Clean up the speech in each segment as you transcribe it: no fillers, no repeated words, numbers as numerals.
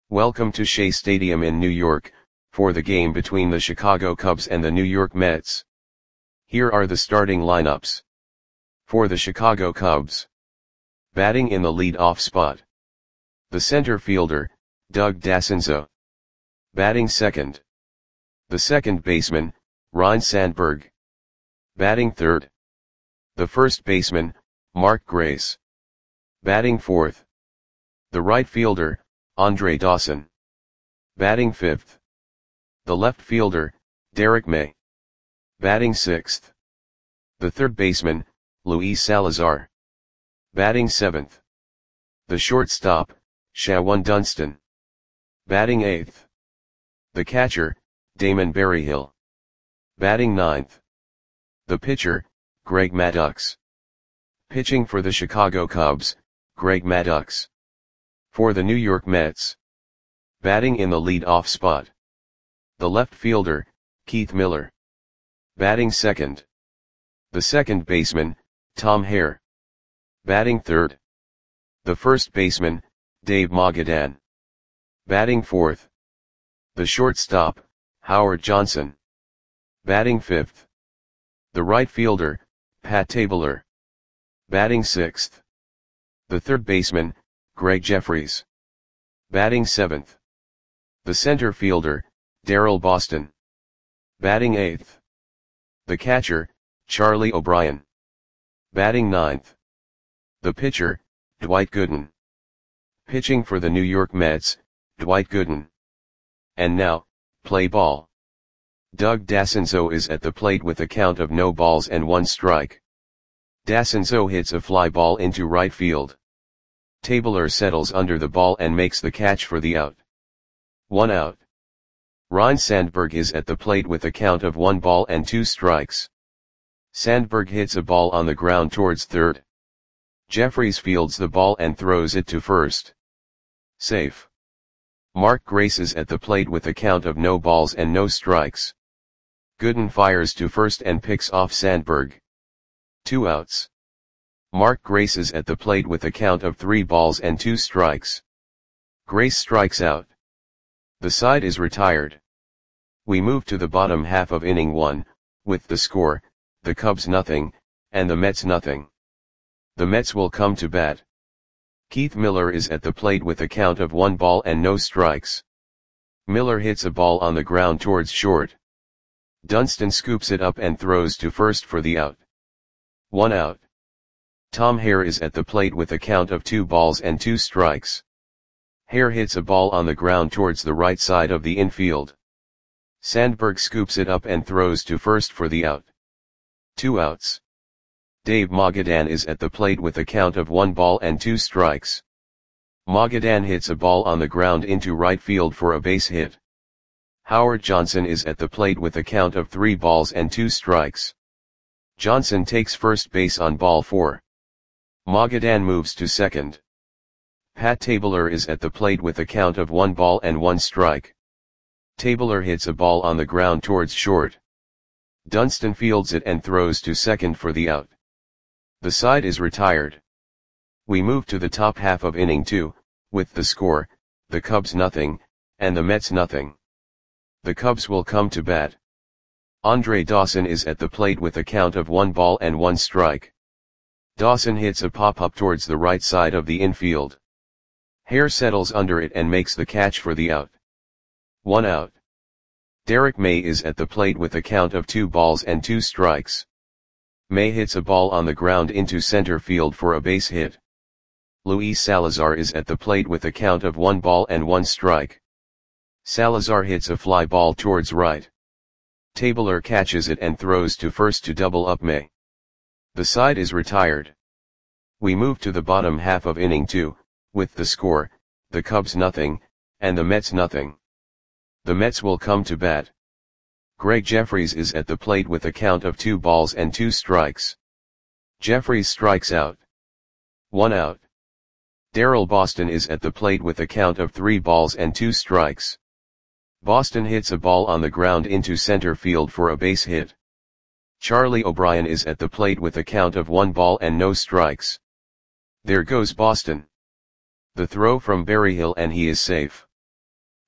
Welcome to Shea Stadium in New York, for the game between the Chicago Cubs and the New York Mets. Here are the starting lineups. For the Chicago Cubs. Batting in the lead-off spot. The center fielder, Doug Dascenzo. Batting second. The second baseman, Ryne Sandberg. Batting third. The first baseman, Mark Grace. Batting fourth. The right fielder, Andre Dawson. Batting fifth. The left fielder, Derek May. Batting sixth. The third baseman, Luis Salazar. Batting seventh. The shortstop, Shawon Dunston. Batting eighth. The catcher, Damon Berryhill. Batting ninth. The pitcher, Greg Maddux. Pitching for the Chicago Cubs, Greg Maddux. For the New York Mets. Batting in the lead-off spot. The left fielder, Keith Miller. Batting second. The second baseman, Tom Hare. Batting third. The first baseman, Dave Magadan. Batting fourth. The shortstop, Howard Johnson. Batting fifth. The right fielder, Pat Tabler. Batting sixth. The third baseman, Greg Jeffries. Batting seventh. The center fielder, Darryl Boston. Batting eighth. The catcher, Charlie O'Brien. Batting ninth. The pitcher, Dwight Gooden. Pitching for the New York Mets, Dwight Gooden. And now, play ball. Doug Dascenzo is at the plate with a count of no balls and one strike. Dascenzo hits a fly ball into right field. Tabler settles under the ball and makes the catch for the out. 1 out. Ryne Sandberg is at the plate with a count of 1 ball and 2 strikes. Sandberg hits a ball on the ground towards third. Jeffries fields the ball and throws it to first. Safe. Mark Grace is at the plate with a count of no balls and no strikes. Gooden fires to first and picks off Sandberg. 2 outs. Mark Grace is at the plate with a count of 3 balls and 2 strikes. Grace strikes out. The side is retired. We move to the bottom half of inning 1, with the score, the Cubs nothing, and the Mets nothing. The Mets will come to bat. Keith Miller is at the plate with a count of 1 ball and no strikes. Miller hits a ball on the ground towards short. Dunston scoops it up and throws to first for the out. 1 out. Tom Hare is at the plate with a count of 2 balls and 2 strikes. Hare hits a ball on the ground towards the right side of the infield. Sandberg scoops it up and throws to first for the out. 2 outs. Dave Magadan is at the plate with a count of 1 ball and 2 strikes. Magadan hits a ball on the ground into right field for a base hit. Howard Johnson is at the plate with a count of 3 balls and 2 strikes. Johnson takes first base on ball 4. Magadan moves to second. Pat Tabler is at the plate with a count of 1 ball and 1 strike. Tabler hits a ball on the ground towards short. Dunston fields it and throws to second for the out. The side is retired. We move to the top half of inning 2, with the score, the Cubs nothing, and the Mets nothing. The Cubs will come to bat. Andre Dawson is at the plate with a count of 1 ball and 1 strike. Dawson hits a pop-up towards the right side of the infield. Hare settles under it and makes the catch for the out. 1 out. Derek May is at the plate with a count of 2 balls and 2 strikes. May hits a ball on the ground into center field for a base hit. Luis Salazar is at the plate with a count of 1 ball and 1 strike. Salazar hits a fly ball towards right. Tabler catches it and throws to first to double up May. The side is retired. We move to the bottom half of inning 2, with the score, the Cubs nothing, and the Mets nothing. The Mets will come to bat. Greg Jeffries is at the plate with a count of 2 balls and 2 strikes. Jeffries strikes out. 1 out. Darryl Boston is at the plate with a count of 3 balls and 2 strikes. Boston hits a ball on the ground into center field for a base hit. Charlie O'Brien is at the plate with a count of 1 ball and no strikes. There goes Boston. The throw from Berryhill and he is safe.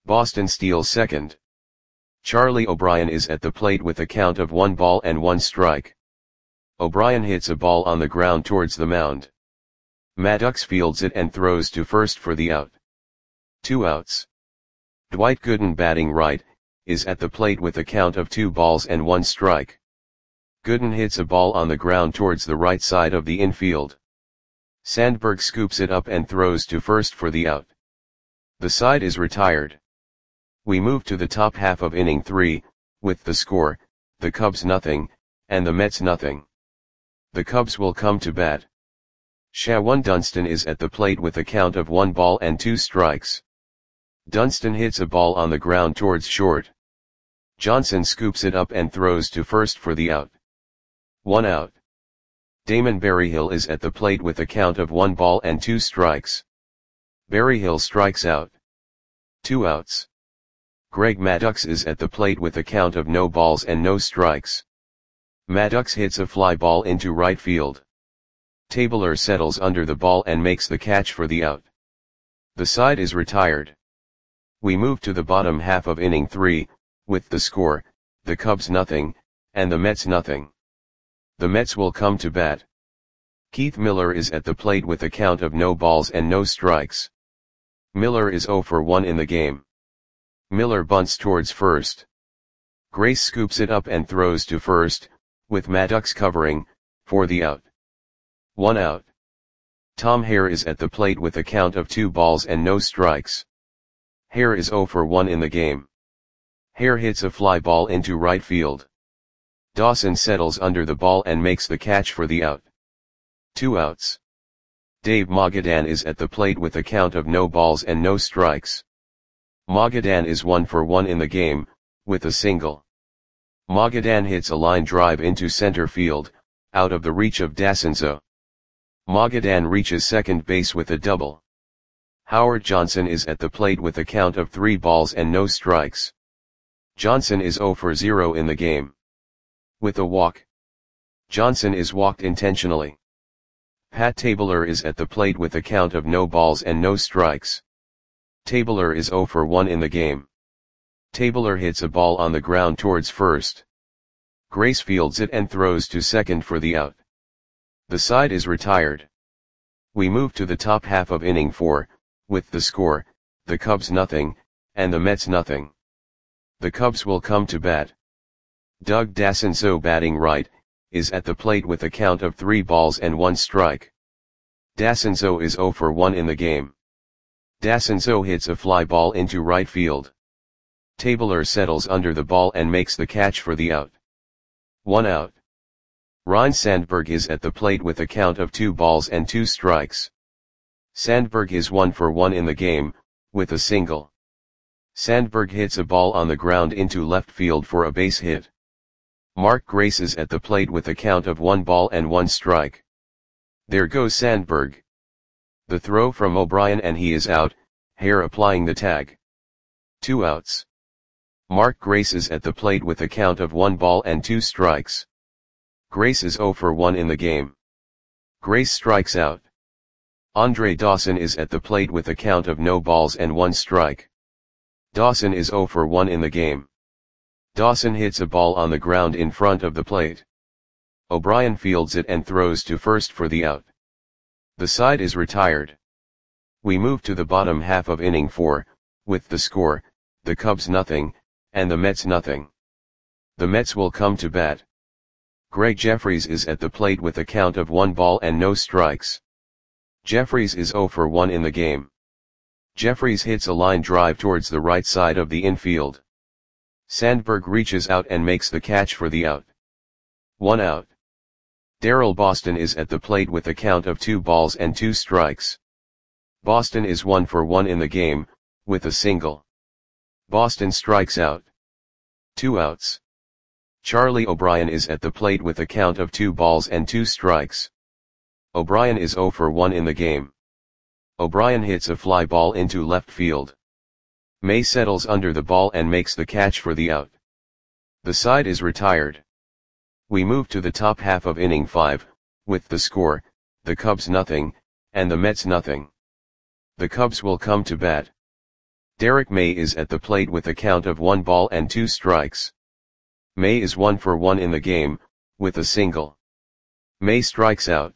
Boston steals second. Charlie O'Brien is at the plate with a count of 1 ball and 1 strike. O'Brien hits a ball on the ground towards the mound. Maddox fields it and throws to first for the out. 2 outs. Dwight Gooden, batting right, is at the plate with a count of 2 balls and 1 strike. Gooden hits a ball on the ground towards the right side of the infield. Sandberg scoops it up and throws to first for the out. The side is retired. We move to the top half of inning 3, with the score, the Cubs nothing, and the Mets nothing. The Cubs will come to bat. Shawan Dunston is at the plate with a count of 1 ball and 2 strikes. Dunston hits a ball on the ground towards short. Johnson scoops it up and throws to first for the out. 1 out. Damon Berryhill is at the plate with a count of 1 ball and 2 strikes. Berryhill strikes out. 2 outs. Greg Maddux is at the plate with a count of no balls and no strikes. Maddux hits a fly ball into right field. Tabler settles under the ball and makes the catch for the out. The side is retired. We move to the bottom half of inning 3, with the score, the Cubs nothing, and the Mets nothing. The Mets will come to bat. Keith Miller is at the plate with a count of no balls and no strikes. Miller is 0 for 1 in the game. Miller bunts towards first. Grace scoops it up and throws to first, with Maddux covering, for the out. 1 out. Tom Hare is at the plate with a count of 2 balls and no strikes. Hare is 0 for 1 in the game. Hare hits a fly ball into right field. Dawson settles under the ball and makes the catch for the out. 2 outs. Dave Magadan is at the plate with a count of no balls and no strikes. Magadan is 1 for 1 in the game, with a single. Magadan hits a line drive into center field, out of the reach of Dasenzo. Magadan reaches second base with a double. Howard Johnson is at the plate with a count of 3 balls and no strikes. Johnson is 0 for 0 in the game. With a walk. Johnson is walked intentionally. Pat Tabler is at the plate with a count of no balls and no strikes. Tabler is 0 for 1 in the game. Tabler hits a ball on the ground towards first. Grace fields it and throws to second for the out. The side is retired. We move to the top half of inning 4, with the score, the Cubs nothing, and the Mets nothing. The Cubs will come to bat. Doug Dasenzo, batting right, is at the plate with a count of 3 balls and 1 strike. Dasenzo is 0 for 1 in the game. Dasenzo hits a fly ball into right field. Tabler settles under the ball and makes the catch for the out. 1 out. Ryne Sandberg is at the plate with a count of 2 balls and 2 strikes. Sandberg is 1 for 1 in the game, with a single. Sandberg hits a ball on the ground into left field for a base hit. Mark Grace is at the plate with a count of 1 ball and 1 strike. There goes Sandberg. The throw from O'Brien and he is out, Hare applying the tag. 2 outs. Mark Grace is at the plate with a count of 1 ball and 2 strikes. Grace is 0 for 1 in the game. Grace strikes out. Andre Dawson is at the plate with a count of no balls and 1 strike. Dawson is 0 for 1 in the game. Dawson hits a ball on the ground in front of the plate. O'Brien fields it and throws to first for the out. The side is retired. We move to the bottom half of inning 4, with the score, the Cubs nothing, and the Mets nothing. The Mets will come to bat. Greg Jeffries is at the plate with a count of 1 ball and no strikes. Jeffries is 0 for 1 in the game. Jeffries hits a line drive towards the right side of the infield. Sandberg reaches out and makes the catch for the out. 1 out. Darrell Boston is at the plate with a count of 2 balls and 2 strikes. Boston is 1 for 1 in the game, with a single. Boston strikes out. 2 outs. Charlie O'Brien is at the plate with a count of 2 balls and 2 strikes. O'Brien is 0 for 1 in the game. O'Brien hits a fly ball into left field. May settles under the ball and makes the catch for the out. The side is retired. We move to the top half of inning 5, with the score, the Cubs nothing, and the Mets nothing. The Cubs will come to bat. Derek May is at the plate with a count of 1 ball and 2 strikes. May is 1 for 1 in the game, with a single. May strikes out.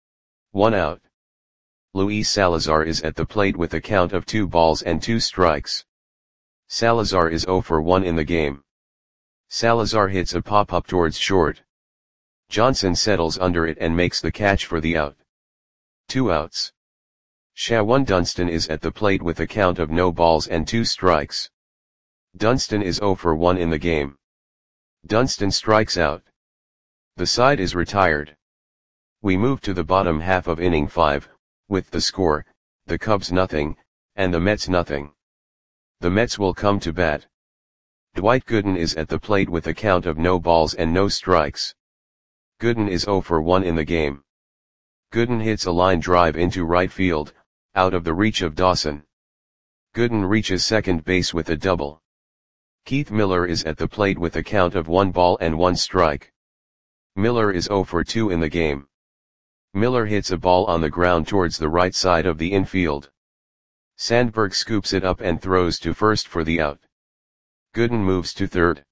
1 out. Luis Salazar is at the plate with a count of 2 balls and 2 strikes. Salazar is 0 for 1 in the game. Salazar hits a pop-up towards short. Johnson settles under it and makes the catch for the out. 2 outs. Shawan Dunston is at the plate with a count of no balls and 2 strikes. Dunston is 0 for 1 in the game. Dunston strikes out. The side is retired. We move to the bottom half of inning 5, with the score, the Cubs nothing, and the Mets nothing. The Mets will come to bat. Dwight Gooden is at the plate with a count of no balls and no strikes. Gooden is 0 for 1 in the game. Gooden hits a line drive into right field, out of the reach of Dawson. Gooden reaches second base with a double. Keith Miller is at the plate with a count of 1 ball and 1 strike. Miller is 0 for 2 in the game. Miller hits a ball on the ground towards the right side of the infield. Sandberg scoops it up and throws to first for the out. Gooden moves to third.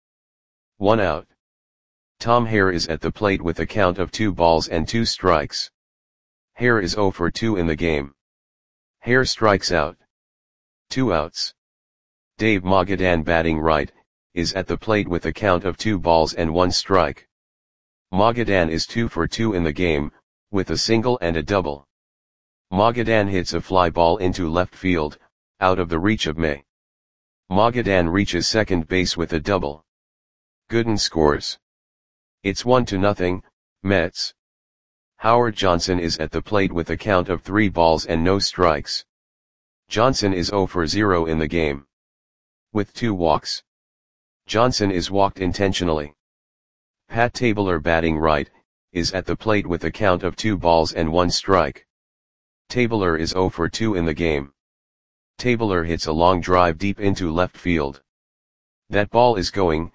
1 out. Tom Hare is at the plate with a count of 2 balls and 2 strikes. Hare is 0 for 2 in the game. Hare strikes out. 2 outs. Dave Magadan, batting right, is at the plate with a count of 2 balls and 1 strike. Magadan is 2 for 2 in the game, with a single and a double. Magadan hits a fly ball into left field, out of the reach of May. Magadan reaches second base with a double. Gooden scores. It's 1-0, Mets. Howard Johnson is at the plate with a count of 3 balls and no strikes. Johnson is 0 for 0 in the game. With 2 walks. Johnson is walked intentionally. Pat Tabler, batting right, is at the plate with a count of 2 balls and 1 strike. Tabler is 0 for 2 in the game. Tabler hits a long drive deep into left field. That ball is gone.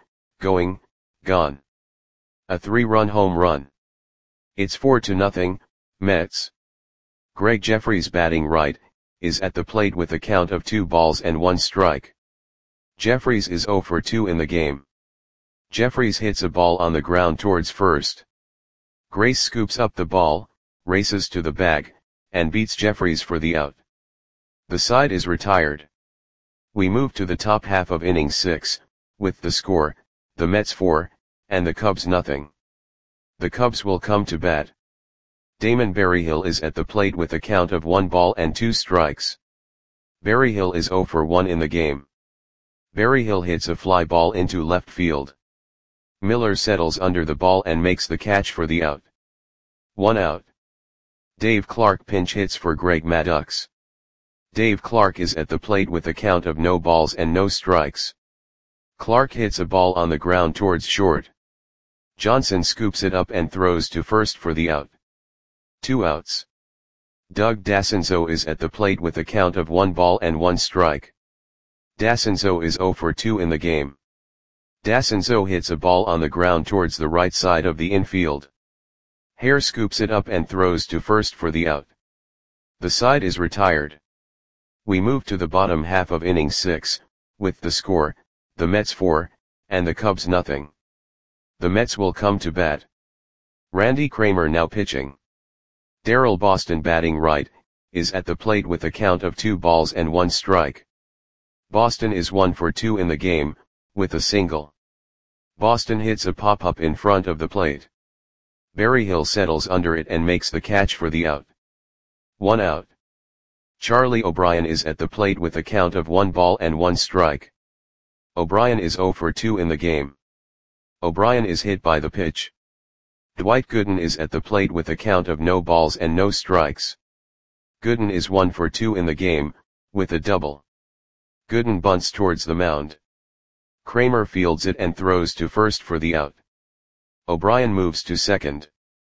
A 3-run home run. It's 4-0, Mets. Greg Jeffries, batting right, is at the plate with a count of 2 balls and 1 strike. Jeffries is 0 for 2 in the game. Jeffries hits a ball on the ground towards first. Grace scoops up the ball, races to the bag, and beats Jeffries for the out. The side is retired. We move to the top half of inning 6, with the score, the Mets 4, and the Cubs nothing. The Cubs will come to bat. Damon Berryhill is at the plate with a count of 1 ball and 2 strikes. Berryhill is 0 for 1 in the game. Berryhill hits a fly ball into left field. Miller settles under the ball and makes the catch for the out. 1 out. Dave Clark pinch hits for Greg Maddux. Dave Clark is at the plate with a count of no balls and no strikes. Clark hits a ball on the ground towards short. Johnson scoops it up and throws to first for the out. 2 outs. Doug Dassenzo is at the plate with a count of 1 ball and 1 strike. Dassenzo is 0 for 2 in the game. Dassenzo hits a ball on the ground towards the right side of the infield. Hare scoops it up and throws to first for the out. The side is retired. We move to the bottom half of inning 6, with the score, the Mets 4, and the Cubs nothing. The Mets will come to bat. Randy Kramer now pitching. Darrell Boston, batting right, is at the plate with a count of 2 balls and 1 strike. Boston is 1 for 2 in the game, with a single. Boston hits a pop-up in front of the plate. Berryhill settles under it and makes the catch for the out. 1 out. Charlie O'Brien is at the plate with a count of 1 ball and 1 strike. O'Brien is 0 for 2 in the game. O'Brien is hit by the pitch. Dwight Gooden is at the plate with a count of no balls and no strikes. Gooden is 1 for 2 in the game, with a double. Gooden bunts towards the mound. Kramer fields it and throws to first for the out. O'Brien moves to second.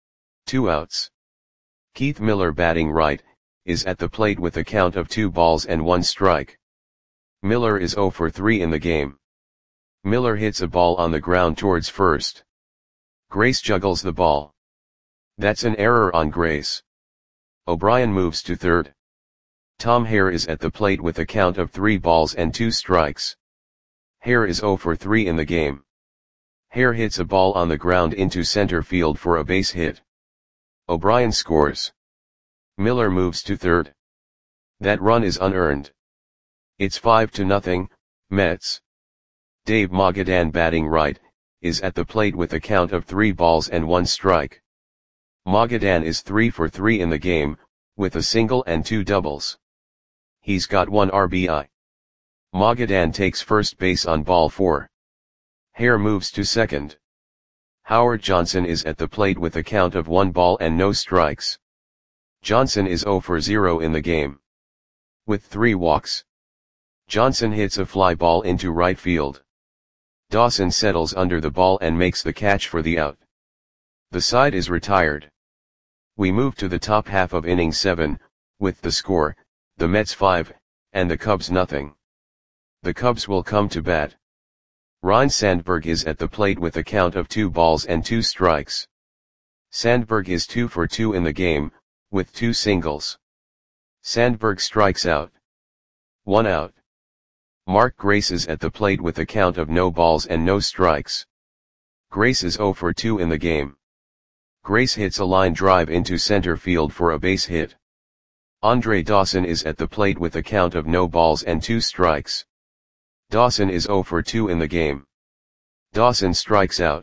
2 outs. Keith Miller, batting right, is at the plate with a count of 2 balls and 1 strike. Miller is 0 for 3 in the game. Miller hits a ball on the ground towards first. Grace juggles the ball. That's an error on Grace. O'Brien moves to third. Tom Hare is at the plate with a count of 3 balls and 2 strikes. Hare is 0 for 3 in the game. Hare hits a ball on the ground into center field for a base hit. O'Brien scores. Miller moves to third. That run is unearned. It's 5-0, Mets. Dave Magadan, batting right, is at the plate with a count of 3 balls and 1 strike. Magadan is 3 for 3 in the game, with a single and 2 doubles. He's got 1 RBI. Magadan takes first base on ball 4. Hare moves to second. Howard Johnson is at the plate with a count of 1 ball and no strikes. Johnson is 0 for 0 in the game. With 3 walks, Johnson hits a fly ball into right field. Dawson settles under the ball and makes the catch for the out. The side is retired. We move to the top half of inning 7, with the score, the Mets 5, and the Cubs nothing. The Cubs will come to bat. Ryne Sandberg is at the plate with a count of 2 balls and 2 strikes. Sandberg is 2 for 2 in the game, with 2 singles. Sandberg strikes out. 1 out. Mark Grace is at the plate with a count of no balls and no strikes. Grace is 0 for 2 in the game. Grace hits a line drive into center field for a base hit. Andre Dawson is at the plate with a count of no balls and 2 strikes. Dawson is 0 for 2 in the game. Dawson strikes out.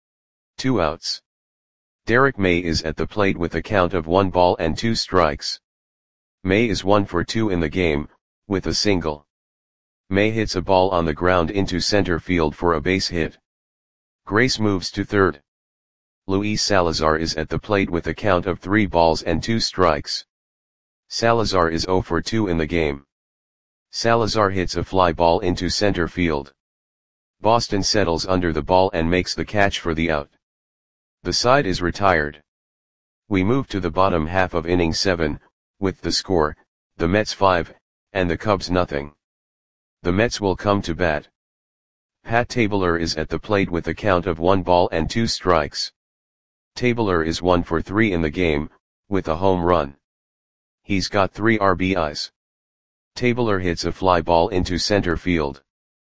2 outs. Derek May is at the plate with a count of 1 ball and 2 strikes. May is 1 for 2 in the game, with a single. May hits a ball on the ground into center field for a base hit. Grace moves to third. Luis Salazar is at the plate with a count of 3 balls and 2 strikes. Salazar is 0 for 2 in the game. Salazar hits a fly ball into center field. Boston settles under the ball and makes the catch for the out. The side is retired. We move to the bottom half of inning 7, with the score, the Mets 5, and the Cubs nothing. The Mets will come to bat. Pat Tabler is at the plate with a count of 1 ball and 2 strikes. Tabler is 1 for 3 in the game, with a home run. He's got 3 RBIs. Tabler hits a fly ball into center field.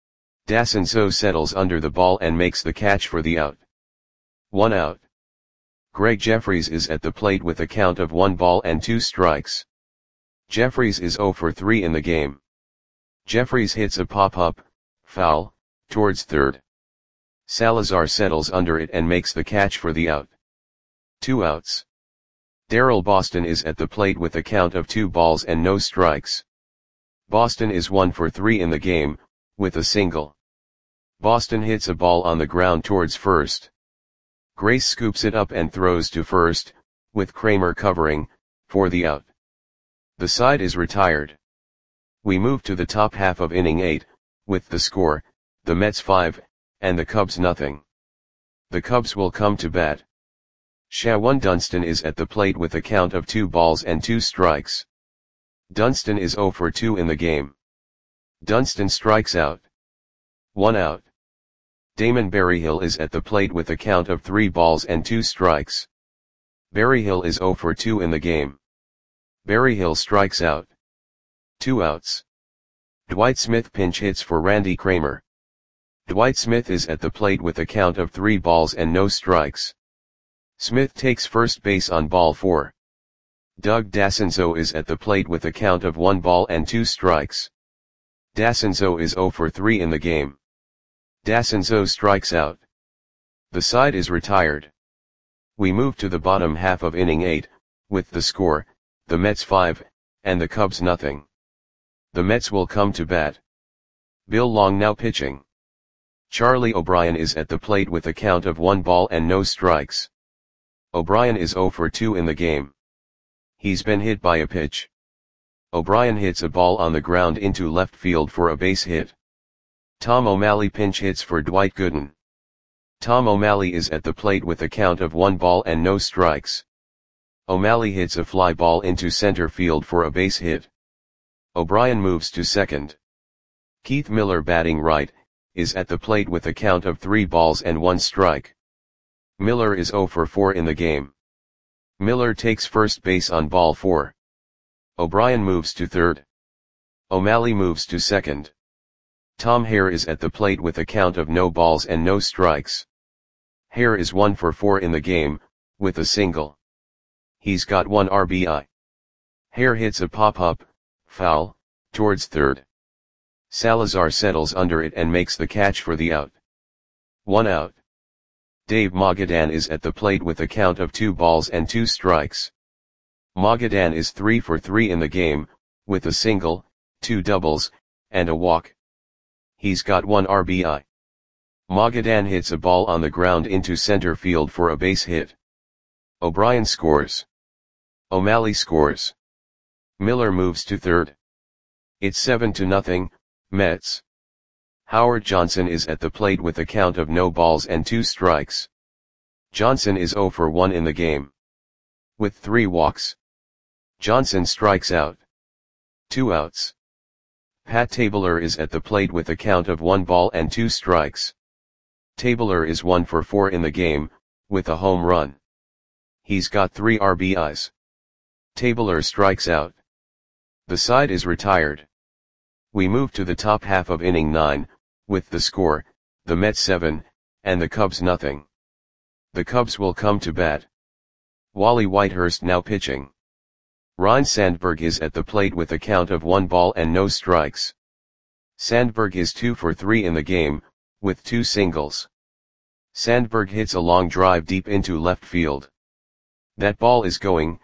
Dacinzo settles under the ball and makes the catch for the out. 1 out. Greg Jeffries is at the plate with a count of 1 ball and 2 strikes. Jeffries is 0 for 3 in the game. Jeffries hits a pop-up, foul, towards third. Salazar settles under it and makes the catch for the out. 2 outs. Daryl Boston is at the plate with a count of 2 balls and no strikes. Boston is 1 for 3 in the game, with a single. Boston hits a ball on the ground towards first. Grace scoops it up and throws to first, with Kramer covering, for the out. The side is retired. We move to the top half of inning 8, with the score, the Mets 5, and the Cubs nothing. The Cubs will come to bat. Shawan Dunston is at the plate with a count of 2 balls and 2 strikes. Dunston is 0 for 2 in the game. Dunston strikes out. 1 out. Damon Berryhill is at the plate with a count of 3 balls and 2 strikes. Berryhill is 0 for 2 in the game. Berryhill strikes out. 2 outs. Dwight Smith pinch hits for Randy Kramer. Dwight Smith is at the plate with a count of 3 balls and no strikes. Smith takes first base on ball 4. Doug Dacinzo is at the plate with a count of 1 ball and 2 strikes. Dacinzo is 0 for 3 in the game. Dacinzo strikes out. The side is retired. We move to the bottom half of inning 8, with the score, the Mets 5, and the Cubs nothing. The Mets will come to bat. Bill Long now pitching. Charlie O'Brien is at the plate with a count of 1 ball and no strikes. O'Brien is 0 for 2 in the game. He's been hit by a pitch. O'Brien hits a ball on the ground into left field for a base hit. Tom O'Malley pinch hits for Dwight Gooden. Tom O'Malley is at the plate with a count of 1 ball and no strikes. O'Malley hits a fly ball into center field for a base hit. O'Brien moves to second. Keith Miller, batting right, is at the plate with a count of 3 balls and 1 strike. Miller is 0 for 4 in the game. Miller takes first base on ball 4. O'Brien moves to third. O'Malley moves to second. Tom Hare is at the plate with a count of no balls and no strikes. Hare is 1 for 4 in the game, with a single. He's got 1 RBI. Hare hits a pop-up, foul, towards third. Salazar settles under it and makes the catch for the out. 1 out. Dave Magadan is at the plate with a count of 2 balls and 2 strikes. Magadan is 3 for 3 in the game, with a single, 2 doubles, and a walk. He's got 1 RBI. Magadan hits a ball on the ground into center field for a base hit. O'Brien scores. O'Malley scores. Miller moves to third. It's 7-0, Mets. Howard Johnson is at the plate with a count of no balls and 2 strikes. Johnson is 0 for 1 in the game. With 3 walks. Johnson strikes out. 2 outs. Pat Tabler is at the plate with a count of 1 ball and 2 strikes. Tabler is 1 for 4 in the game, with a home run. He's got 3 RBIs. Tabler strikes out. The side is retired. We move to the top half of inning 9, with the score, the Mets 7, and the Cubs nothing. The Cubs will come to bat. Wally Whitehurst now pitching. Ryne Sandberg is at the plate with a count of 1 ball and no strikes. Sandberg is 2 for 3 in the game, with 2 singles. Sandberg hits a long drive deep into left field. That ball is gone.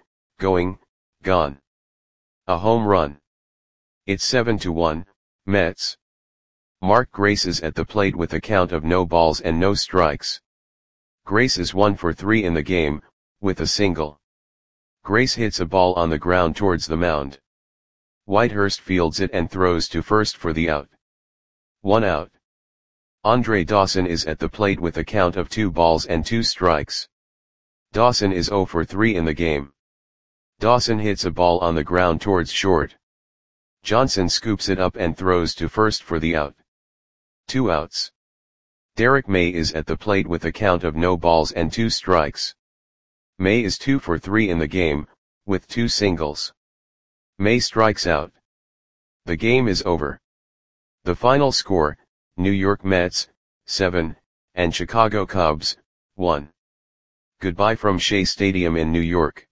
A home run. It's 7-1, Mets. Mark Grace is at the plate with a count of no balls and no strikes. Grace is 1 for 3 in the game, with a single. Grace hits a ball on the ground towards the mound. Whitehurst fields it and throws to first for the out. 1 out. Andre Dawson is at the plate with a count of 2 balls and 2 strikes. Dawson is 0 for 3 in the game. Dawson hits a ball on the ground towards short. Johnson scoops it up and throws to first for the out. 2 outs. Derek May is at the plate with a count of no balls and 2 strikes. May is 2 for 3 in the game, with 2 singles. May strikes out. The game is over. The final score, New York Mets, 7, and Chicago Cubs, 1. Goodbye from Shea Stadium in New York.